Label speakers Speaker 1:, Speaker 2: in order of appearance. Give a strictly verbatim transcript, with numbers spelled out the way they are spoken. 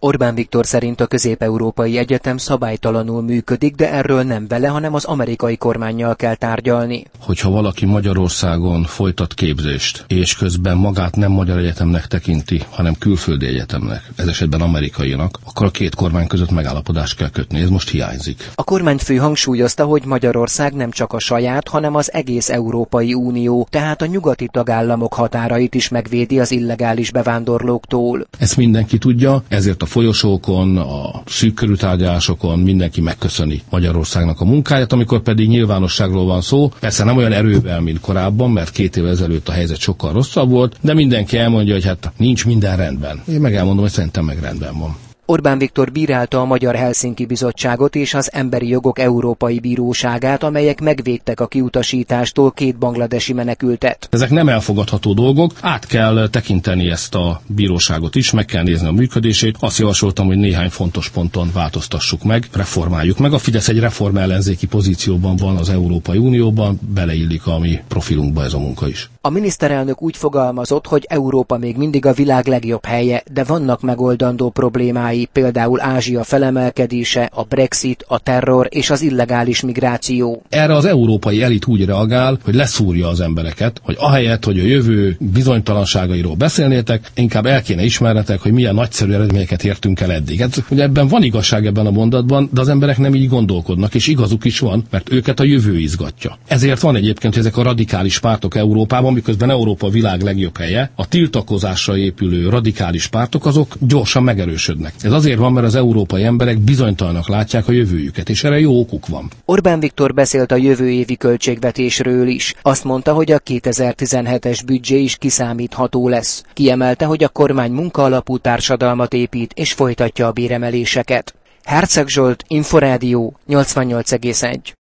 Speaker 1: Orbán Viktor szerint a Közép-Európai Egyetem szabálytalanul működik, de erről nem vele, hanem az amerikai kormánnyal kell tárgyalni.
Speaker 2: Hogyha valaki Magyarországon folytat képzést, és közben magát nem magyar egyetemnek tekinti, hanem külföldi egyetemnek, ez esetben amerikainak, akkor a két kormány között megállapodást kell kötni. Ez most hiányzik.
Speaker 1: A kormányfő hangsúlyozta, hogy Magyarország nem csak a saját, hanem az egész Európai Unió, tehát a nyugati tagállamok határait is megvédi az illegális bevándorlóktól.
Speaker 2: Ezt mindenki tudja, ezért a folyosókon, a szűk körű tárgyalásokon mindenki megköszöni Magyarországnak a munkáját, amikor pedig nyilvánosságról van szó, persze nem olyan erővel, mint korábban, mert két évvel ezelőtt a helyzet sokkal rosszabb volt, de mindenki elmondja, hogy hát nincs minden rendben. Én meg elmondom, hogy szerintem meg rendben van.
Speaker 1: Orbán Viktor bírálta a Magyar Helsinki Bizottságot és az Emberi Jogok Európai Bíróságát, amelyek megvédtek a kiutasítástól két bangladesi menekültet.
Speaker 2: Ezek nem elfogadható dolgok, át kell tekinteni ezt a bíróságot is, meg kell nézni a működését. Azt javasoltam, hogy néhány fontos ponton változtassuk meg, reformáljuk meg. A Fidesz egy reformellenzéki pozícióban van az Európai Unióban, beleillik a mi profilunkba ez a munka is.
Speaker 1: A miniszterelnök úgy fogalmazott, hogy Európa még mindig a világ legjobb helye, de vannak megoldandó problémái, például Ázsia felemelkedése, a Brexit, a terror és az illegális migráció.
Speaker 2: Erre az európai elit úgy reagál, hogy leszúrja az embereket, hogy ahelyett, hogy a jövő bizonytalanságairól beszélnétek, inkább el kéne ismernetek, hogy milyen nagyszerű eredményeket értünk el eddig. Hát, ugye ebben van igazság ebben a mondatban, de az emberek nem így gondolkodnak, és igazuk is van, mert őket a jövő izgatja. Ezért van egyébként ezek a radikális pártok Európában, miközben Európa a világ legjobb helye, a tiltakozásra épülő radikális pártok azok gyorsan megerősödnek. Ez azért van, mert az európai emberek bizonytalanak látják a jövőjüket, és erre jó okuk van.
Speaker 1: Orbán Viktor beszélt a jövő évi költségvetésről is. Azt mondta, hogy a kétezer-tizenhetes büdzsé is kiszámítható lesz. Kiemelte, hogy a kormány munkaalapú társadalmat épít és folytatja a béremeléseket. Herceg Zsolt, Inforádió, nyolcvannyolc egész egy.